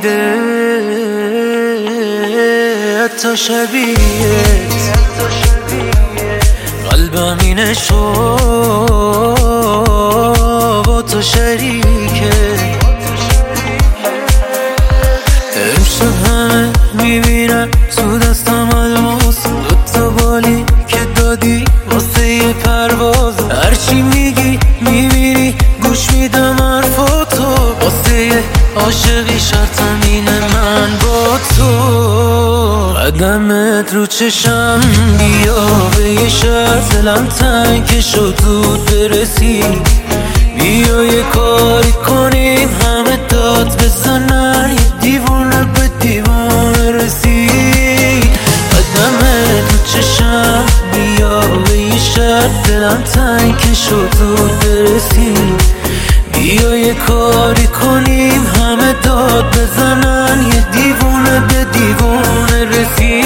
ندیده حتی شبیهت، قلبم اینه شو با تو شریکه. امشب همه میبینم تو دستم الماس، دوتا بالی که دادی واسه یه پرواز. هرچی میگی میبینی گوش میدم حرفاتو، واسه یه عاشقی شرطم اینه من با تو. قدمت رو چشم بیا به یه شرط، دلم تنگ شد زود برسی. بیا یه کاری کنیم همه داد بزنن، یه دیوونه به دیوانه رسی. قدمت رو چشم بیا به یه شرط، دلم تنگ شد زود برسی. بیا یه کاری کنیم همه داد بزنن، یه دیوونه به دیوانه رسی.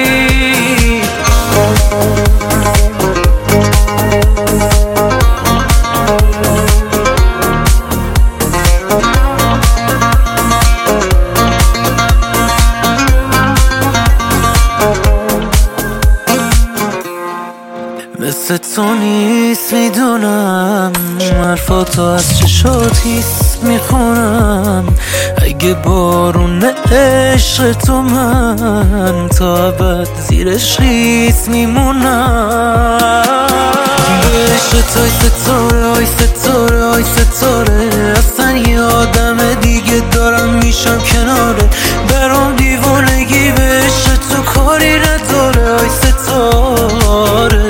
مثل تو نیست میدونم، حرفاتو از چشات حس میخونم. اگه بارون عشق تو من تا ابد زیرش خیس میمونم. به عشق توی ستاره های ستاره های ستاره، اصلا یه آدم دیگه دارم میشم کناره. برام دیوانگی به عشق تو کاری نداره های ستاره.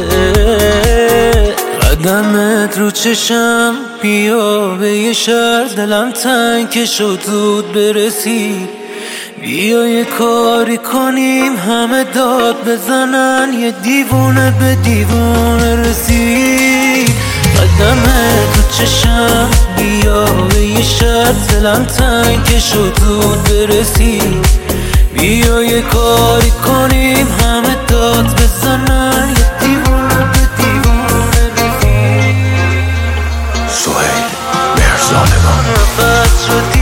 قدمت رو چشم بیا به یه شهر، دلم تنگ شد زود برسی. بیا یه کاری کنیم همه داد بزنن، یه دیوونه به دیوانه رسی. قدمت رو چشم بیا به یه شهر، دلم تنگ شد زود برسی. بیا یه کاری کنیم همه داد بزنن، یه دیوونه به دیوانه رسی. سهیل مرزادگان.